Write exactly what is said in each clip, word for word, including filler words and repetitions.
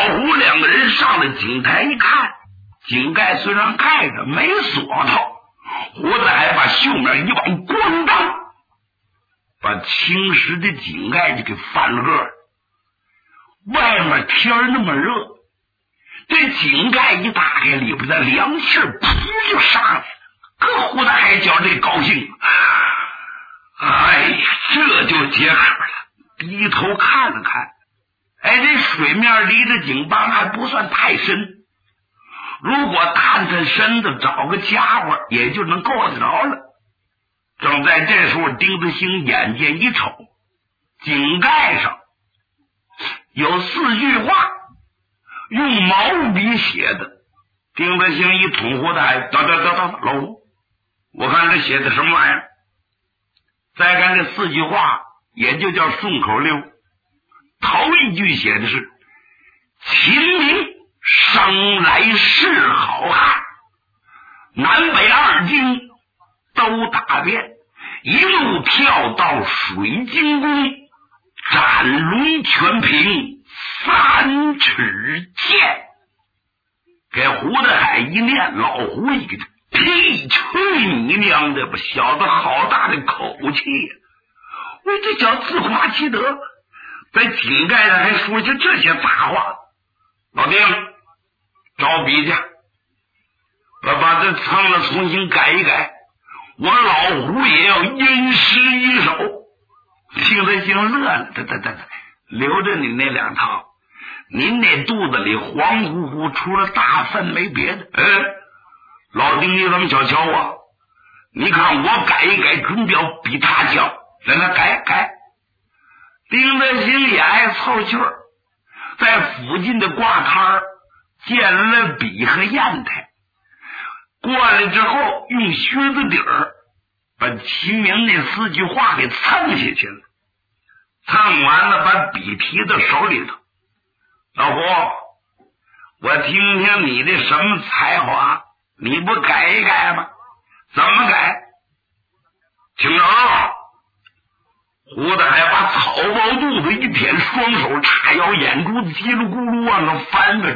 胡两个人上了井台一看，井盖虽然盖着没锁头，胡子还把袖面一往咣当，把青石的井盖就给翻了个。外面天儿那么热，这井盖一打开，里边的凉气噗就上来了。可胡子海觉这高兴，哎呀，这就解渴了。低头看了看，哎，这水面离着井帮还不算太深，如果探探身子找个家伙，也就能够得着了。正在这时候，丁子兴眼见一瞅，井盖上有四句话，用毛笔写的。丁子兴一捅胡子海，等等等等，老胡，我看这写的什么玩意儿？再看这四句话，也就叫顺口溜。头一句写的是秦明生来是好汉，南北二京都打遍，一路跳到水晶宫，斩龙全凭三尺剑。给胡子海一念，老胡一个屁，去你娘的吧！小子好大的口气呀！喂，这叫自夸其德，在井盖上还说下这些大话。老丁，找笔去，我把这苍子重新改一改，我老胡也要吟诗一首。听得兴乐了，对对对，留着你那两套，您那肚子里黄乎乎，除了大粪没别的。嗯，老丁，你怎么小瞧我？你看我改一改，准标比他强。来来，改改。丁德兴也爱凑趣儿，在附近的挂摊儿见了笔和砚台，过来之后用靴子底儿把秦明那四句话给蹭下去了。蹭完了，把笔提到手里头。老胡，我听听你的什么才华，你不改一改吗？怎么改？听着啊！胡子还把草包肚子一舔，双手叉腰，眼珠子叽里咕噜往上翻着。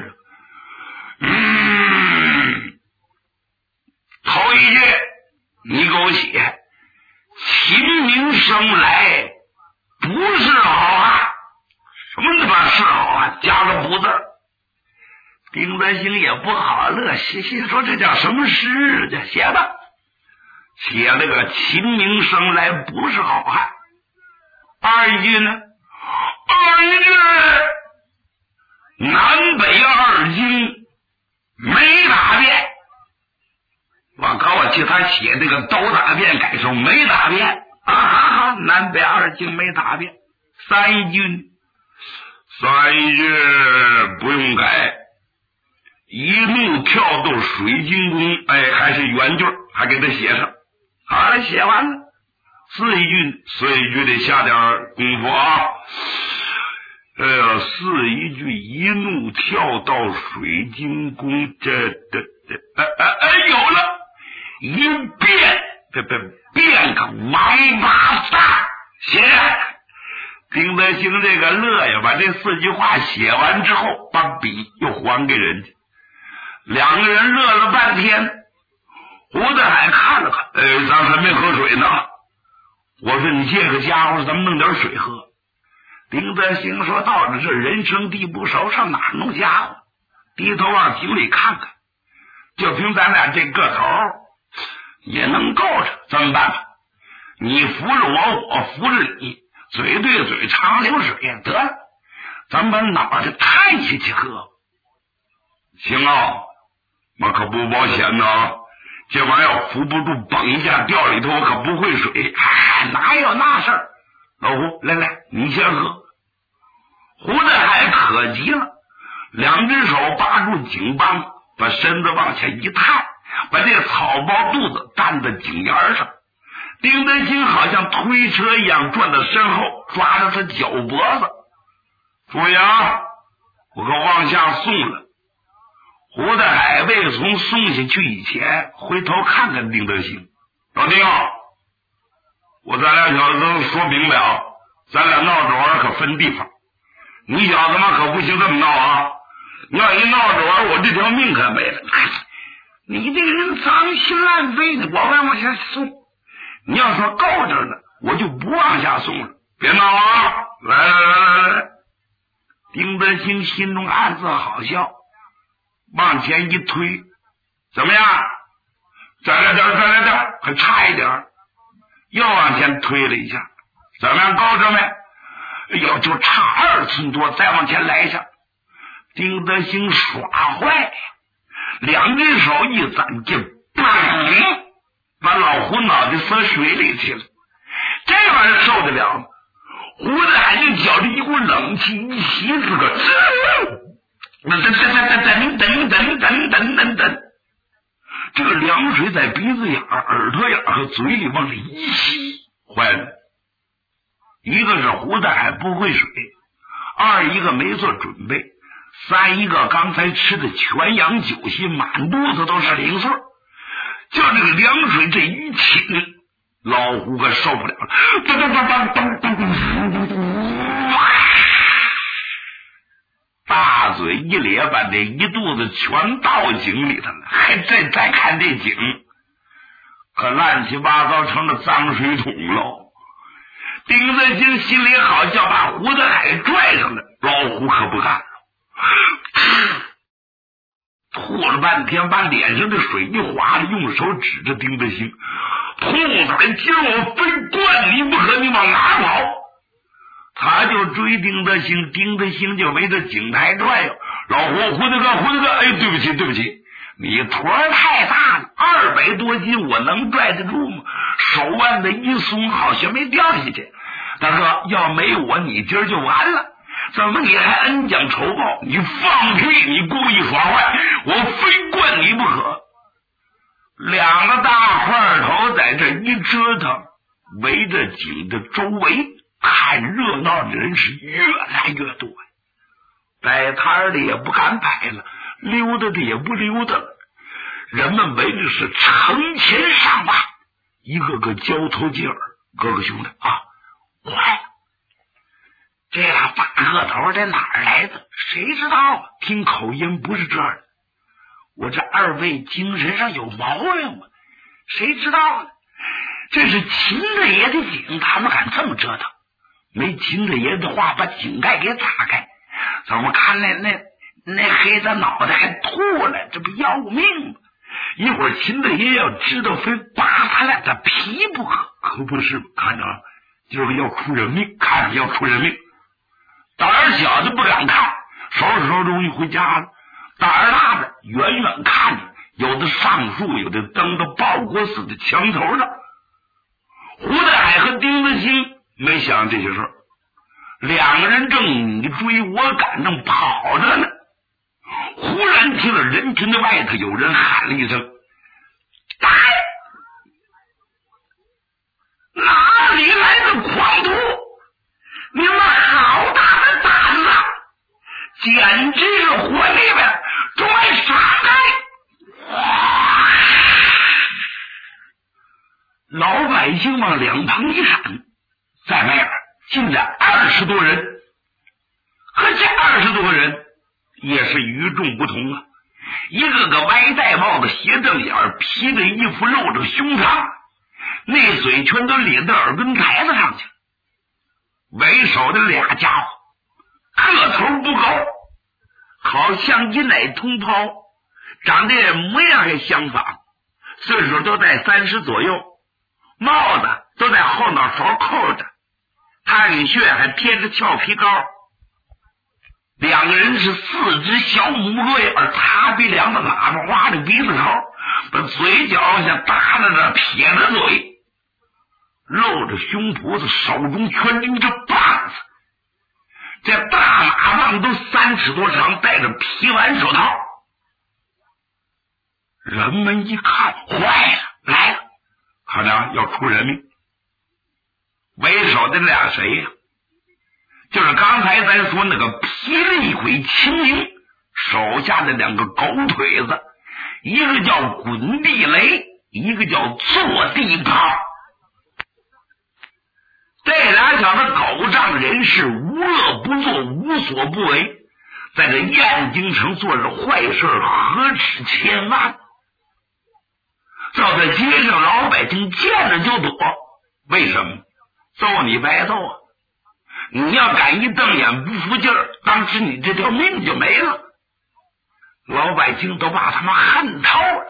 嗯，头一句你给我写秦明生来不是好汉，什么他妈是好汉？加个不字。丁德兴也不好乐，嘻嘻说这叫什么诗？这写吧，写了个秦明生来不是好汉。二一句呢？二一句南北二京没打遍。我告我替他写这个都打遍改成没打遍啊！南北二京没打遍。三一句呢？三一句不用改，一路跳到水晶宫，哎，还是原句，还给他写上。好了，写完了。四一句，四一句得下点功夫啊！哎呀，四一句一路跳到水晶宫，这这这，哎哎哎，有了！一变，这这变个王八蛋！写。丁德兴这个乐呀，把这四句话写完之后，把笔又还给人家。两个人乐了半天。胡子海看了看，呃，咱还没喝水呢。我说你这个家伙，咱们弄点水喝。丁德兴说到底是人生地不熟，上哪弄家伙？低头往井里看看，就凭咱俩这个头也能够着。怎么办吧？你扶着我，我扶着你，嘴对嘴，长流水，得了，咱们把脑袋探下去喝。行啊，我可不保险呢。这玩意儿扶不住，蹦一下掉里头，我可不会水。哎，哪有那事儿？老胡，来来，你先喝。胡子海可急了，两只手扒住井帮，把身子往下一探，把这草包肚子担在井沿上。丁德兴好像推车一样转到身后，抓着他脚脖子。注意啊，我可往下送了。胡子海未从送下去以前，回头看看丁德兴。老丁，我咱俩小子都说明了，咱俩闹着玩可分地方。你小子嘛可不行这么闹啊！ 你要一闹着玩，我这条命可没了。你这个人脏心烂肺的，我往往下送。你要说够着了，我就不往下送了。别闹啊！来来来来来！丁德兴心中暗自好笑，往前一推，怎么样？再来点，再来点，还差一点。又往前推了一下，怎么样？够着没？哎呦，就差二寸多，再往前来一下。丁德兴耍坏，两只手一攒劲，砰，把老胡脑袋塞水里去了。这玩意儿受得了吗？胡子海就觉着一股冷气一吸，自个儿噔噔噔噔噔噔噔噔噔噔，这个凉水在鼻子眼、耳朵眼和嘴里往里一吸，坏了。一个是胡子海不会水，二一个没做准备，三一个刚才吃的全羊酒席，满肚子都是零碎，就这个凉水这一亲，老胡可受不了了，噔噔噔噔噔噔噔，大嘴一咧，把这一肚子全倒井里头了，还再再看这井，可乱七八糟成了脏水桶喽。丁德兴心里好笑，把胡子海拽上来，老胡可不干了，吐了半天，把脸上的水一划了，用手指着丁德兴，兔崽，今儿我非灌你不可，你往哪跑？他就追丁德兴，丁德兴就围着井台转悠。老胡，胡大哥，胡大哥，哎，对不起，对不起，你坨太大了，二百多斤，我能拽得住吗？手腕子一松，好像没掉下去。大哥，要没我，你今儿就完了。怎么你还恩将仇报？你放屁！你故意耍坏，我非灌你不可。两个大块头在这一折腾，围着井的周围看热闹的人是越来越多，摆摊的也不敢摆了，溜达的也不溜达了，人们围着是成千上万，一个个交头接耳。哥哥兄弟啊，坏了！这俩大个头在哪儿来的？谁知道啊？听口音不是这儿的。我这二位精神上有毛病吗？谁知道呢？这是秦大爷的井，他们敢这么折腾？没秦大爷的话，把井盖给打开，怎么看那那那黑的脑袋还吐了，这不要命吗？一会儿秦大爷要知道，非扒他俩的皮不可，可不是吗？看着今儿个要出人命，看着要出人命。胆儿小的不敢看，收拾收拾东西回家了。胆儿大的远远看着，有的上树，有的蹬到报国寺的墙头上。胡大海和丁德兴没想这些事儿，两个人正你追我赶，正跑着呢。忽然听了人群的外头有人喊了一声：“大爷！”哪里来的狂徒？你们好大的胆子！简直是活里边装傻呆！老百姓往两旁一闪，在外边进来二十多人，可这二十多人也是与众不同啊！一个个歪戴帽子，斜正眼，披着衣服，露着胸膛，那嘴全都咧到耳根台子上去。为首的俩家伙个头不高，好像一奶同胞，长得模样还相仿，岁数都在三十左右，帽子都在后脑勺扣着，汗血还贴着俏皮膏。两个人是四只小母鹿眼，他比两个喇叭挖着鼻子口，把嘴角像搭着着撇着嘴，露着胸脯子，手中全拎着棒子。这大马棒都三尺多长，戴着皮丸手套。人们一看，坏了，来了，看着要出人命。为首的俩谁呀、啊？就是刚才咱说那个霹雳鬼秦明手下的两个狗腿子，一个叫滚地雷，一个叫坐地炮。这俩小子狗仗人势，无恶不作，无所不为， 在这燕京城做着坏事何止千万，照在街上老百姓见着就躲。为什么？揍你白揍啊！你要敢一瞪眼不服劲儿，当时你这条命就没了。老百姓都把他们恨透了，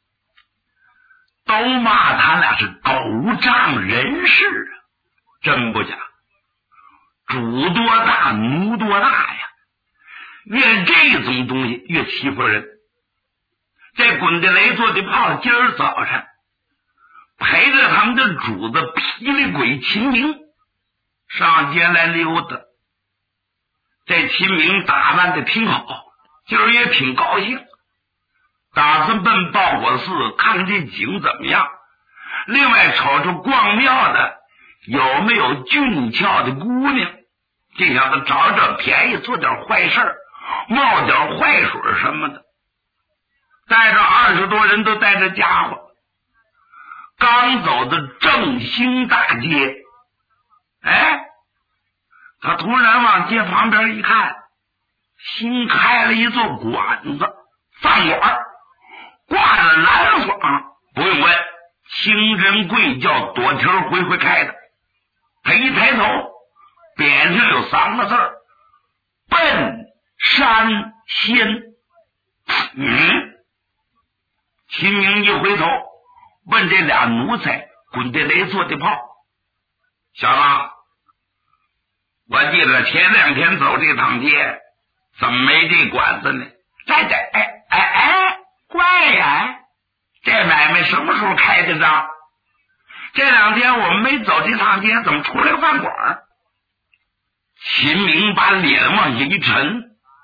都骂他俩是狗仗人势啊！真不假，主多大奴多大呀，越这种东西越欺负人。这滚地雷做的炮今儿早晨陪着他们的主子霹雳鬼秦明上街来溜达，这秦明打扮的挺好，今儿也挺高兴，打算奔报国寺看看这景怎么样，另外瞅瞅逛庙的有没有俊俏的姑娘，这小子找找便宜，做点坏事，冒点坏水什么的。带着二十多人都带着家伙，刚走到正兴大街，哎，他突然往街旁边一看，新开了一座馆子，饭馆，挂着蓝幌，不用问，清真贵教朵条回回开的。他一抬头，匾上有三个字儿：奔山仙。嗯，秦明一回头问这俩奴才滚地雷做的炮：小子，我记得前两天走这趟街，怎么没这馆子呢？这这哎哎哎，怪呀！这买卖什么时候开的张？这两天我们没走这趟街，怎么出来个饭馆？秦明把脸往下一沉，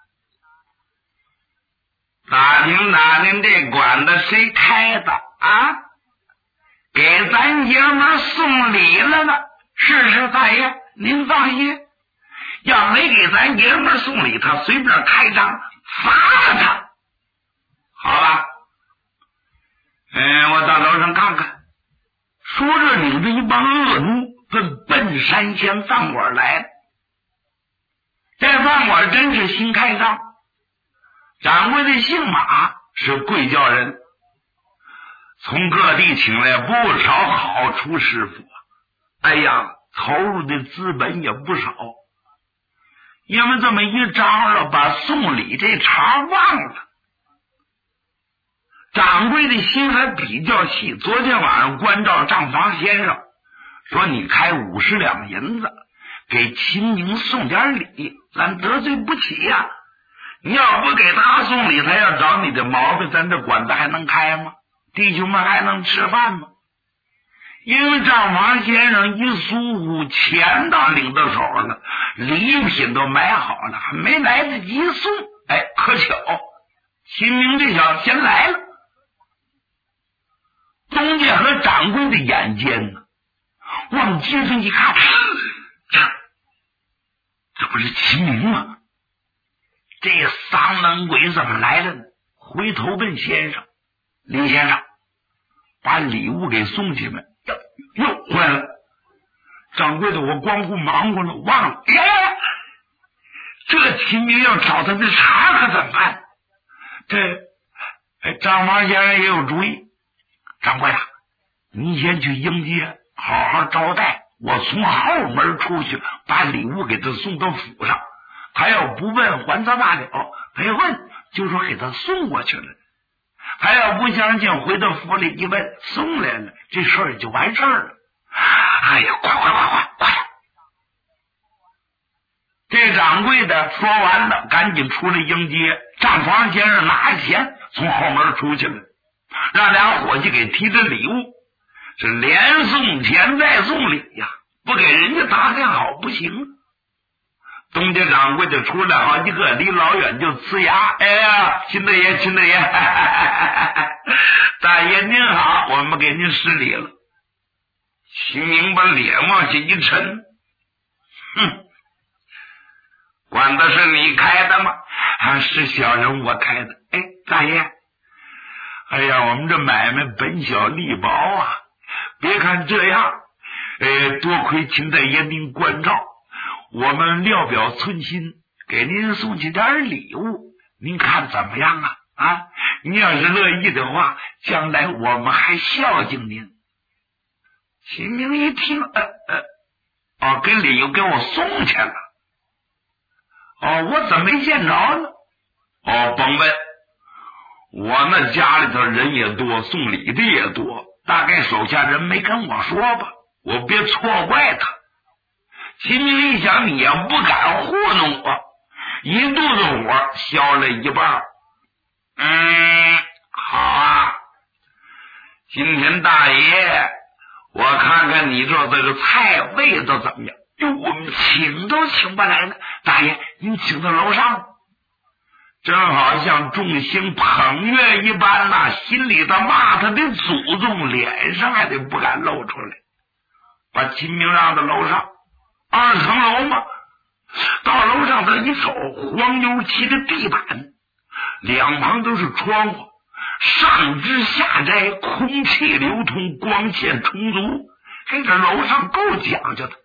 打听打听这馆子谁开的啊？给咱爷们送礼了呢。是是，大爷您放心，要没给咱爷们送礼，他随便开张罚了他。好吧，嗯，我到楼上看看。说着领着一帮恶奴奔奔山仙饭馆来了。这饭馆真是新开张，掌柜的姓马，是贵教人，从各地请来不少好厨师傅。哎呀，投入的资本也不少，因为这么一张罗，把送礼这茬忘了。掌柜的心还比较细，昨天晚上关照账房先生说，你开五十两银子给秦明送点礼，咱得罪不起呀、啊。你要不给他送礼，他要找你的毛病，咱这馆子还能开吗？弟兄们还能吃饭吗？因为账房先生一疏忽，钱倒领到手了，礼品都买好了，还没来得及送。哎，可巧秦明这小子先来了。东家和掌柜的眼尖呢，往街上一看，这这不是秦明吗？这丧门鬼怎么来了呢？回头问先生：“李先生，把礼物给送去没？”哟，坏了！掌柜的，我光顾忙活了，忘了。哎，这秦明要找他的茬可怎么办？这哎，张房先生也有主意。掌柜啊，你先去迎接，好好招待，我从后门出去，把礼物给他送到府上。他要不问，还则罢了；他要问，就说给他送过去了。他要不相信，回到府里一问，送来了，这事儿就完事儿了。哎呀，快快快快快！这掌柜的说完了，赶紧出来迎接。账房先生拿着钱从后门出去了，让俩伙计给提着礼物，是连送钱再送礼呀，不给人家打点好不行。东家掌柜的出来好几个，离老远就呲牙：“哎呀，秦大爷，秦大爷，哈哈哈哈大爷您好，我们给您施礼了。”秦明把脸往下一沉，哼，馆子是你开的吗？啊，是小人我开的。哎，大爷，哎呀，我们这买卖本小利薄啊，别看这样，呃，多亏秦大爷您关照，我们料表寸心， 给您送去点礼物，您看怎么样啊？啊，你要是乐意的话，将来我们还孝敬您。秦明一听，呃呃，哦，给礼物给我送去了。哦，我怎么没见着呢？哦，甭问，我那家里头人也多，送礼的也多，大概手下人没跟我说吧，我别错怪他。秦明一想，你也不敢糊弄我，一肚子火消了一半。嗯，好啊，今天大爷，我看看你这这个菜味道怎么样？哟，我们请都请不来了，大爷您请到楼上，正好像众星捧月一般呐、啊，心里头骂他的祖宗，脸上还得不敢露出来。把秦明让到楼上，二层楼嘛，到楼上他一瞅，黄油漆的地板，两旁都是窗户，上枝下摘，空气流通，光线充足，嘿，这楼上够讲究的。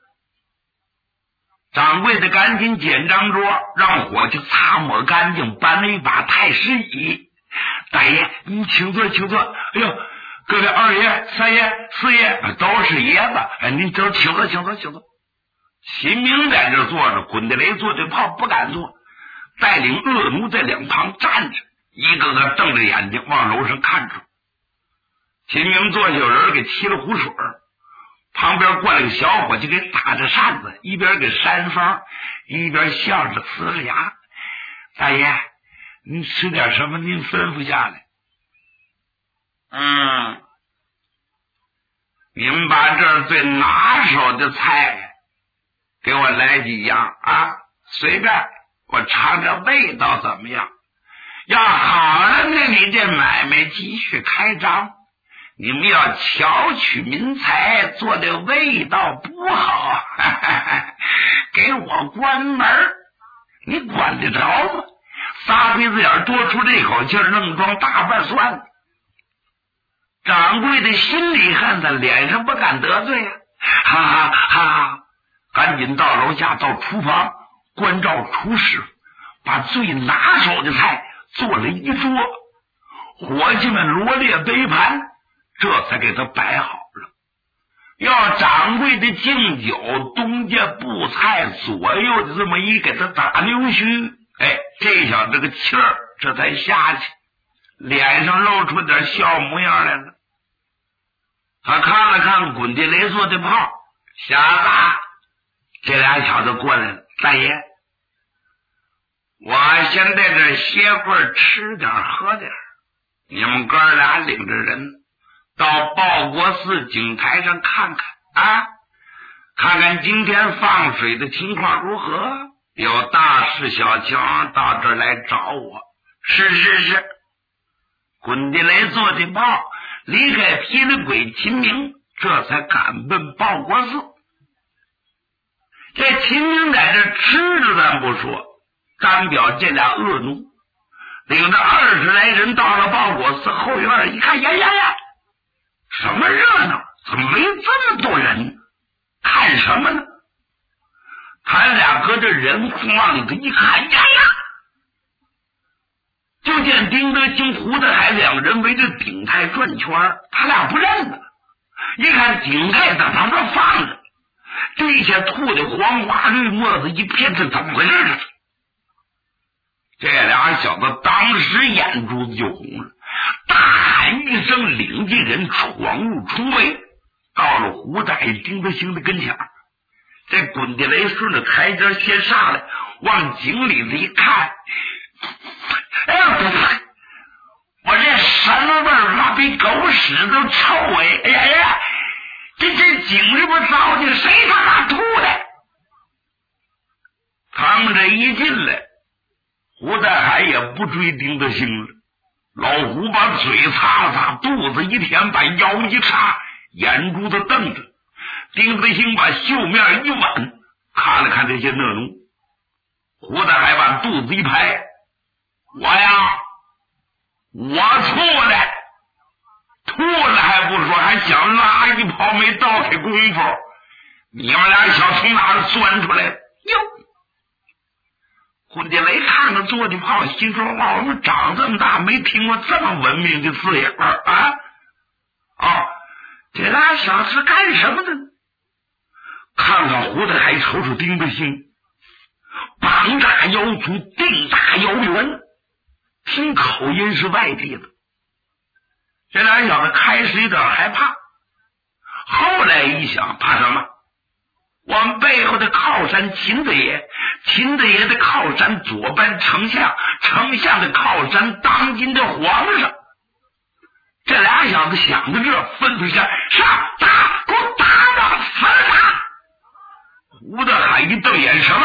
掌柜的赶紧捡张桌，让伙计擦抹干净，搬了一把太师椅。大爷您请坐请坐。哎呦，各位二爷三爷四爷都是爷子，哎，您都请坐请坐请坐。秦明在这坐着，滚地雷坐对炮不敢坐，带领恶奴在两旁站着，一个个瞪着眼睛往楼上看着。秦明坐下，有人给沏了壶水，旁边过来个小伙计给打着扇子，一边给扇风，一边笑着呲着牙。大爷您吃点什么，您吩咐下来。嗯，您把这最拿手的菜给我来几样啊，随便我尝尝味道怎么样。要好了呢，你这买卖继续开张。你们要巧取民财，做的味道不好，哈哈哈，给我关门，你管得着吗？仨鼻子眼多出这口气儿，弄装大半算了。掌柜的心里恨的，脸上不敢得罪啊，哈哈哈！赶紧到楼下，到厨房关照厨师，把最拿手的菜做了一桌，伙计们罗列杯盘，这才给他摆好了。要掌柜的敬酒，东家布菜，左右的这么一给他打溜须，哎，这小子这个气儿这才下去，脸上露出点笑模样来了。他看了看滚地雷做的炮，小子，这俩小子过来了，大爷，我先在这歇会儿，吃点喝点，你们哥俩领着人到报国寺井台上看看啊，看看今天放水的情况如何，有大事小情到这儿来找我。是是是，滚地雷做的炮离开霹雳鬼秦明，这才赶奔报国寺。这秦明在这吃着咱不说，单表这俩恶奴领着二十来人到了报国寺后院，一看，呀呀呀，什么热闹，怎么没这么多人？看什么呢？他俩搁这人空往里头一看，呀呀，就见丁德兴、胡德海两个人围着顶台转圈，他俩不认得，一看顶台在旁边放着，地下吐的黄花绿沫子一片，是怎么回事呢？这俩小子当时眼珠子就红了，大喊一声，领进人闯入重围，到了胡大爷丁德兴的跟前。这滚地雷顺着台阶先上来，往井里子一看，哎呀，我这什么味儿啊，比狗屎都臭哎！哎呀呀，这这井里边糟践，谁他妈吐的？他们这一进来，胡大海也不追丁德兴了，老胡把嘴擦了擦，肚子一舔，把腰一叉，眼珠子瞪着。丁德兴把袖面一挽，看了看这些恶奴，胡大海把肚子一拍，我呀，我吐的，吐了还不说，还想拉一泡，没倒开功夫，你们俩想从哪儿钻出来？哟！ 混家雷看着坐的炮，心说老子长这么大没听过这么文明的字眼啊！哦，这俩小子干什么的？看看胡德海，瞅瞅丁德兴，膀大腰粗，腚大腰圆，听口音是外地的。这俩小子开始有点害怕，后来一想，怕什么？我们背后的靠山秦德爷，秦德爷的靠山左班丞相，丞相的靠山当今的皇上。这俩小子想到这，吩咐下上打，给我打吧，死他！胡德海一瞪眼，什么？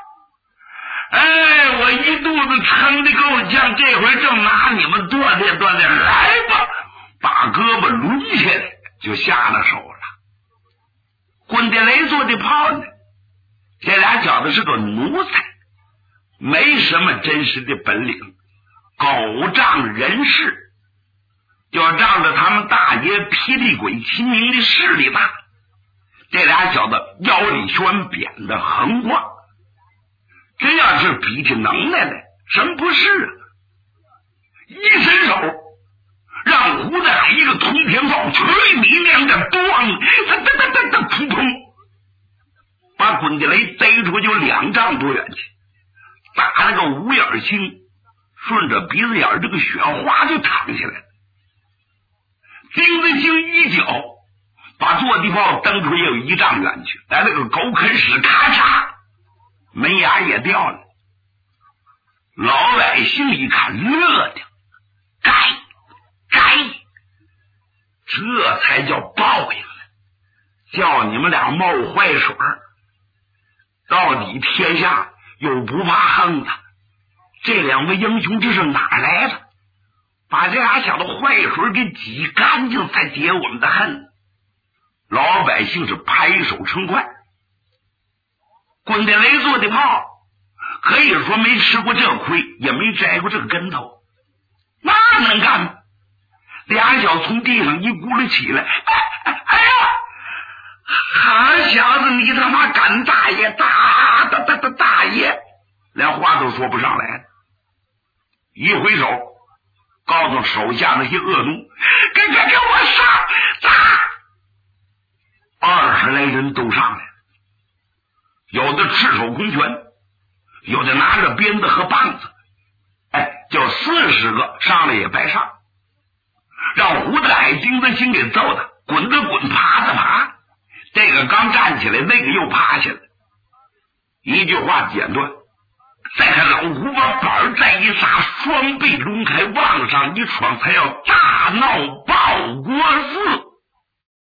哎，我一肚子撑的够呛，这回正拿你们锻炼锻炼，来吧！把胳膊抡起来，就下了手了。滚地雷做的炮呢，这俩小子是个奴才，没什么真实的本领，狗仗人势，就仗着他们大爷霹雳鬼秦明的势力大，这俩小子腰里悬扁的横挂，真要是比起能耐来，什么不是啊？一伸手让胡德海一个通天炮，去你娘的，咣，哒哒哒哒哒，扑通，把滚地雷逮出就两丈多远去，打了个五眼青，顺着鼻子眼这个雪花就淌下来了。丁子兴一脚把坐地炮蹬出也有一丈远去，来了个狗啃屎，咔嚓，门牙也掉了。老百姓一看，乐的该该，这才叫报应呢！叫你们俩冒坏水，到底天下有不怕横的。这两位英雄这是哪来的？把这俩小子坏水给挤干净，才解我们的恨。老百姓是拍手称快。滚地雷做的炮，可以说没吃过这亏，也没摘过这个跟头，那能干吗？俩脚从地上一咕噜起来，哎哎哎呀！好小子，你他妈敢大爷，大大大大大爷，连话都说不上来。一回手，告诉手下那些恶奴，给给给我上！打！二十来人都上来了，有的赤手空拳，有的拿着鞭子和棒子，哎，就四十个上来也白上。让胡德海、丁子兴给揍的滚的滚，爬的爬，这个刚站起来，那个又趴下了。一句话简短，再看老胡把板再一撒，双臂抡开，往上一闯，才要大闹报国。